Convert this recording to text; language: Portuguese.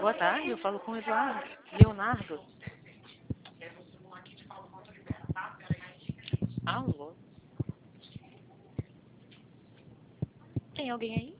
Boa tarde, eu falo com o Eduardo. Leonardo. Alô? Tem alguém aí?